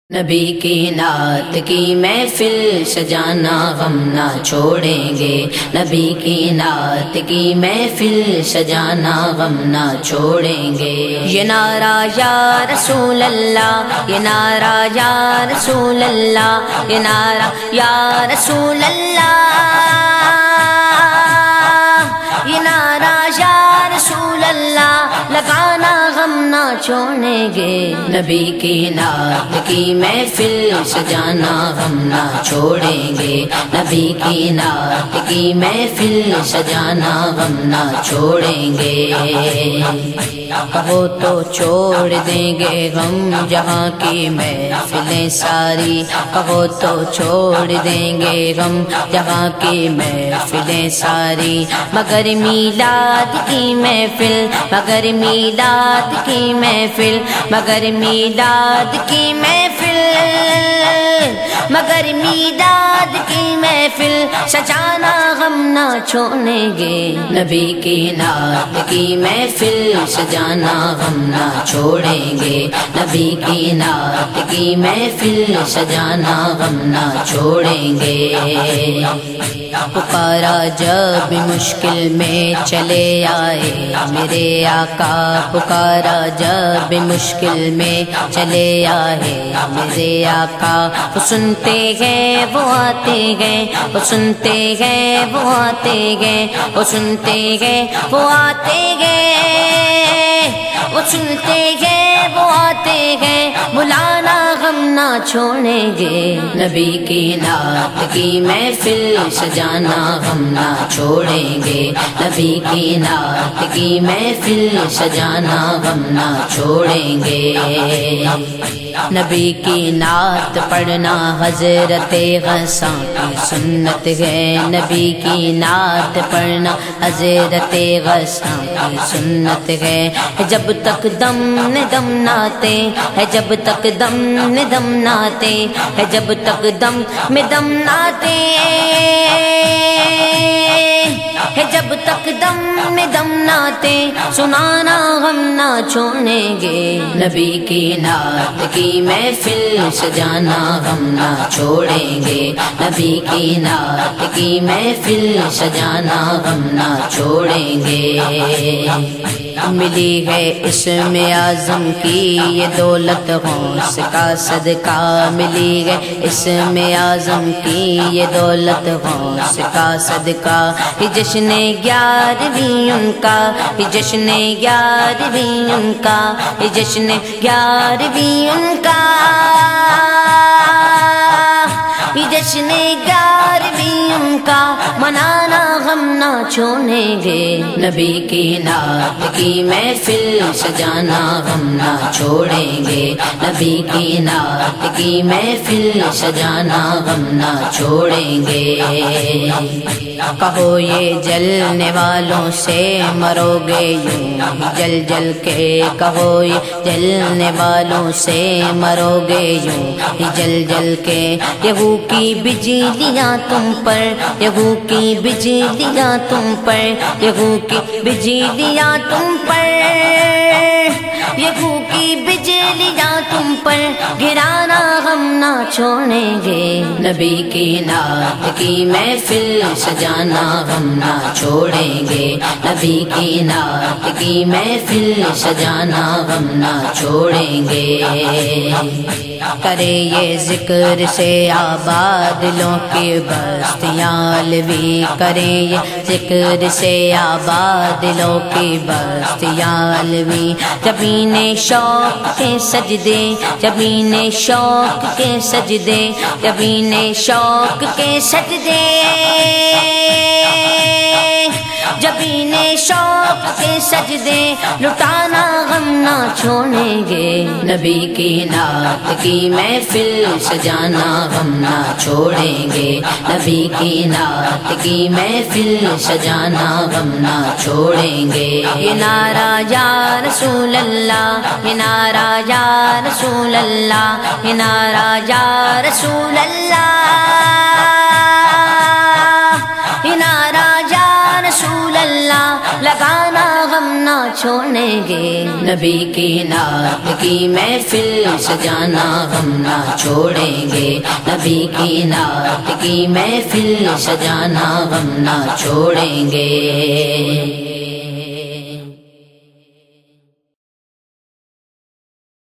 نبی کی نعت کی محفل سجانا غم نہ چھوڑیں گے، نبی کی نعت کی محفل سجانا غم نہ چھوڑیں گے۔ یہ نعرہ یا رسول اللہ، یہ نعرہ یا رسول اللہ، یہ نعرہ یا رسول اللہ، یہ نعرہ یا رسول اللہ، لگانا غم نہ چھوڑیں گے۔ نبی کی نعت کی محفل سجانا غم نہ چھوڑیں گے، نبی کی نعت کی محفل سجانا غم نہ چھوڑیں گے۔ کہو تو چھوڑ دیں گے غم جہاں کی محفلیں ساری، کہو تو چھوڑ دیں گے غم جہاں کی محفلیں ساری، مگر میلاد کی محفل، مگر میلاد کی محفل، مگر میلاد کی محفل، مگر میلاد کی محفل سجانا غم نہ چھوڑیں گے۔ نبی کی نعت کی محفل سجانا غم نہ چھوڑیں گے، نبی کی نعت کی محفل سجانا غم نہ چھوڑیں گے۔ پکارا جب مشکل میں چلے آئے میرے آقا، پکارا جب مشکل میں چلے آئے میرے آقا، وہ سنتے گئے وہ آتے گئے، وہ سنتے گئے وہ آتے گئے، وہ سنتے گئے وہ آتے گئے، وہ سنتے گئے وہ آتے گئے، بلانا غم نہ چھوڑیں گے۔ نبی کی نعت کی محفل سجانا غم نہ چھوڑیں گے، نبی کی نعت کی محفل سجانا غم نہ چھوڑیں گے۔ نبی کی نعت پڑھنا حضرت غسان کی سنت ہے، نبی کی نعت پڑھنا حضرت غسان کی سنت ہے، جب تک دم نے دم ناتے ہے، جب تک دم نے دم ناتے ہے، جب تک دم میں دم ناتے ہے، جب تک دم میں دم ناتے سنانا غم نہ چھوڑیں گے۔ نبی کی نعت کی محفل سجانا غم نہ چھوڑیں گے، نبی کی نعت کی محفل سجانا غم نہ چھوڑیں گے۔ ملی ہے اسم اعظم کی یہ دولت غوث کا صدقہ، ملی ہے اسم اعظم کی یہ دولت غوث کا صدقہ، یہ جشن گیارہویں ان کا، یہ جشن گیارہویں ان کا، یہ جشن گیارہویں ان کا، یہ جشن گیارہویں ان کا، منانا غم نہ چھوڑیں گے۔ نبی کی نعت کی محفل سجانا غم نہ چھوڑیں گے، نبی کی نعت کی محفل سجانا غم نہ چھوڑیں گے۔ کہو یہ جلنے والوں سے مرو گے یوں ہی جل جل کے، کہو یہ جلنے والوں سے مرو گے یوں ہی جل جل کے، یہو کی بجلیاں تم پر، یہو کی بجلیاں تم پر، یہو کی بجلیاں تم پر، یہو کی بجلیاں تم پر، گرانا غم نہ چھوڑیں گے۔ نبی کی نعت کی محفل سجانا غم نہ چھوڑیں گے، نبی کی نعت کی محفل سجانا غم نہ چھوڑیں گے۔ کرے یہ ذکر سے آباد دلوں کی بستیاں علوی، کرے یہ ذکر سے آباد دلوں کی بستیاں علوی، جبین شوق کے سجدے، جبین شوق کے سجدے، جبین شوق کے سجدے، جبین شوق کے سجدے، لٹانا غم نہ چھوڑیں گے۔ نبی کی نعت کی محفل سجانا غم نہ چھوڑیں گے، نبی کی نعت کی محفل سجانا غم نہ چھوڑیں گے۔ یہ نعرہ یا رسول اللہ، یہ نعرہ یا رسول اللہ، یہ نعرہ یا رسول اللہ، یہ نعرہ یا رسول اللہ، لگانا غم نہ چھوڑیں گے نبی کی نعت کی محفل سجانا ہم نہ چھوڑیں گے نبی کی نعت کی محفل سجانا ہم نہ چھوڑیں گے